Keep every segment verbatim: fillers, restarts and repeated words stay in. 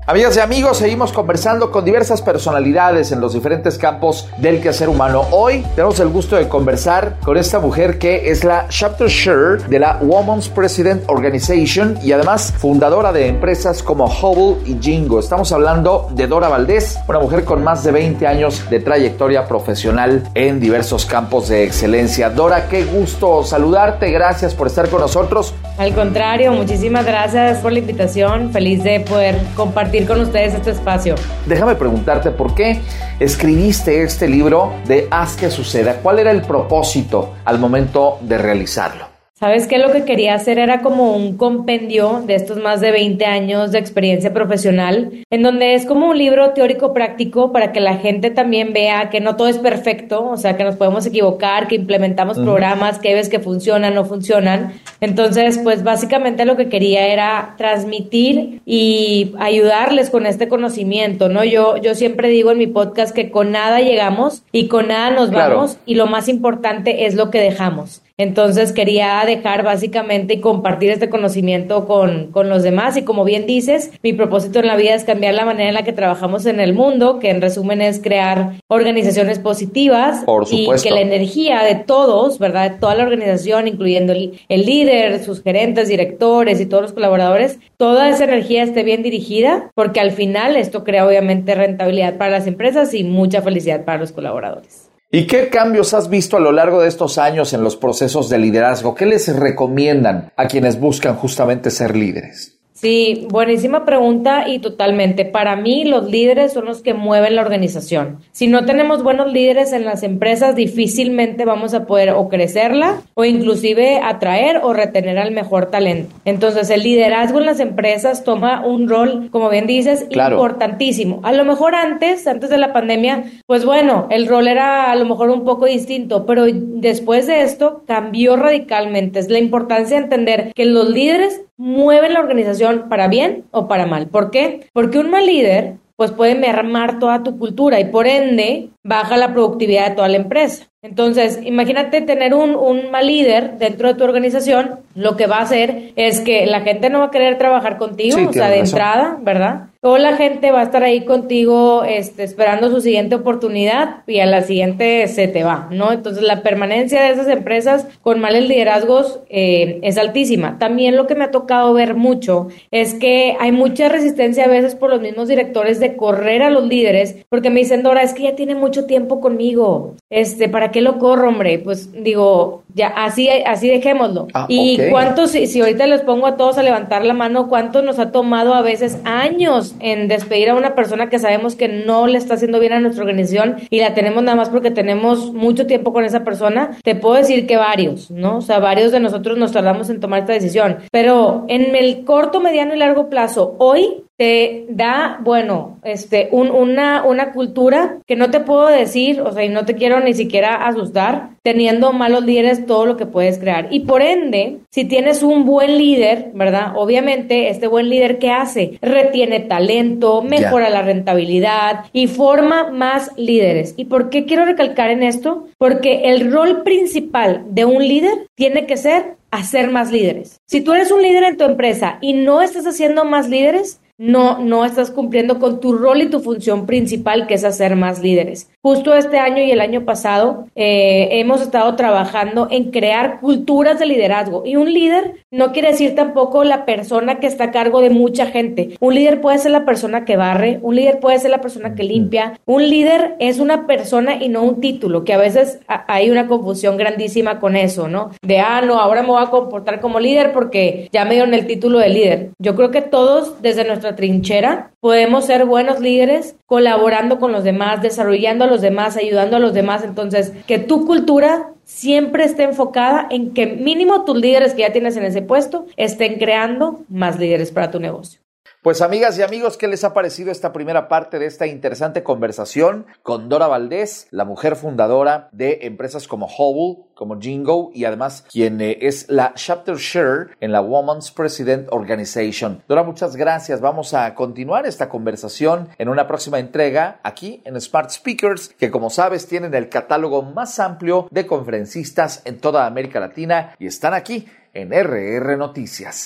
Amigas y amigos, seguimos conversando con diversas personalidades en los diferentes campos del quehacer humano. Hoy tenemos el gusto de conversar con esta mujer que es la Chapter Chair de la Women's President Organization y además fundadora de empresas como Hubble y Jingo. Estamos hablando de Dora Valdés, una mujer con más de veinte años de trayectoria profesional en diversos campos de excelencia. Dora, qué gusto saludarte, gracias por estar con nosotros. Al contrario, muchísimas gracias por la invitación, feliz de poder compartir con ustedes este espacio. Déjame preguntarte, ¿por qué escribiste este libro de Haz que suceda? ¿Cuál era el propósito al momento de realizarlo? ¿Sabes qué? Lo que quería hacer era como un compendio de estos más de veinte años de experiencia profesional, en donde es como un libro teórico práctico para que la gente también vea que no todo es perfecto, o sea, que nos podemos equivocar, que implementamos uh-huh. programas, que ves que funcionan, no funcionan. Entonces, pues básicamente lo que quería era transmitir y ayudarles con este conocimiento, ¿no? Yo, yo siempre digo en mi podcast que con nada llegamos y con nada nos claro. vamos, y lo más importante es lo que dejamos. Entonces quería dejar básicamente y compartir este conocimiento con, con los demás, y como bien dices, mi propósito en la vida es cambiar la manera en la que trabajamos en el mundo, que en resumen es crear organizaciones positivas. Por supuesto. Y que la energía de todos, ¿verdad? De toda la organización, incluyendo el, el líder, sus gerentes, directores y todos los colaboradores, toda esa energía esté bien dirigida, porque al final esto crea obviamente rentabilidad para las empresas y mucha felicidad para los colaboradores. ¿Y qué cambios has visto a lo largo de estos años en los procesos de liderazgo? ¿Qué les recomiendan a quienes buscan justamente ser líderes? Sí, buenísima pregunta y totalmente. Para mí, los líderes son los que mueven la organización. Si no tenemos buenos líderes en las empresas, difícilmente vamos a poder o crecerla o inclusive atraer o retener al mejor talento. Entonces, el liderazgo en las empresas toma un rol, como bien dices, claro. importantísimo. A lo mejor antes, antes de la pandemia, pues bueno, el rol era a lo mejor un poco distinto, pero después de esto cambió radicalmente. Es la importancia de entender que los líderes mueven la organización para bien o para mal. ¿Por qué? Porque un mal líder pues puede mermar toda tu cultura y por ende baja la productividad de toda la empresa. Entonces, imagínate tener un, un mal líder dentro de tu organización, lo que va a hacer es que la gente no va a querer trabajar contigo, sí, o sea, de razón. entrada, ¿verdad? O la gente va a estar ahí contigo este, esperando su siguiente oportunidad y a la siguiente se te va, ¿no? Entonces, la permanencia de esas empresas con males liderazgos eh, es altísima. También lo que me ha tocado ver mucho es que hay mucha resistencia a veces por los mismos directores de correr a los líderes, porque me dicen, Dora, es que ya tiene mucho tiempo conmigo, este, ¿para qué lo corro, hombre? Pues digo, ya, así, así dejémoslo. Ah, y okay. cuántos, si, si ahorita les pongo a todos a levantar la mano, ¿cuánto nos ha tomado a veces años en despedir a una persona que sabemos que no le está haciendo bien a nuestra organización y la tenemos nada más porque tenemos mucho tiempo con esa persona? Te puedo decir que varios, ¿no? O sea, varios de nosotros nos tardamos en tomar esta decisión. Pero en el corto, mediano y largo plazo, hoy te da, bueno, este, un, una, una cultura que no te puedo decir, o sea, y no te quiero ni siquiera asustar, teniendo malos líderes, todo lo que puedes crear. Y por ende, si tienes un buen líder, ¿verdad? Obviamente, este buen líder, ¿qué hace? Retiene talento, mejora yeah. la rentabilidad y forma más líderes. ¿Y por qué quiero recalcar en esto? Porque el rol principal de un líder tiene que ser hacer más líderes. Si tú eres un líder en tu empresa y no estás haciendo más líderes, no, no estás cumpliendo con tu rol y tu función principal, que es hacer más líderes. Justo este año y el año pasado eh, hemos estado trabajando en crear culturas de liderazgo. Y un líder no quiere decir tampoco la persona que está a cargo de mucha gente. Un líder puede ser la persona que barre, un líder puede ser la persona que limpia. Un líder es una persona y no un título, que a veces a, hay una confusión grandísima con eso, ¿no? De, ah, no, ahora me voy a comportar como líder porque ya me dieron el título de líder. Yo creo que todos, desde nuestra trinchera, podemos ser buenos líderes colaborando con los demás, desarrollando a los demás, ayudando a los demás. Entonces, que tu cultura siempre esté enfocada en que mínimo tus líderes que ya tienes en ese puesto estén creando más líderes para tu negocio. Pues amigas y amigos, ¿qué les ha parecido esta primera parte de esta interesante conversación con Dora Valdés, la mujer fundadora de empresas como Hubble, como Jingo y además quien eh, es la Chapter Chair en la Women's President Organization? Dora, muchas gracias. Vamos a continuar esta conversación en una próxima entrega aquí en Smart Speakers, que como sabes tienen el catálogo más amplio de conferencistas en toda América Latina y están aquí en R R Noticias.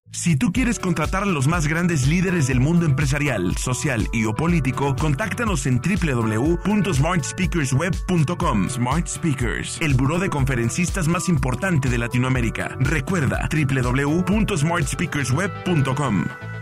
Si tú quieres contratar a los más grandes líderes del mundo empresarial, social y o político, contáctanos en doble u doble u doble u punto smart speakers web punto com. Smart Speakers, el buró de conferencistas más importante de Latinoamérica. Recuerda, doble u doble u doble u punto smart speakers web punto com.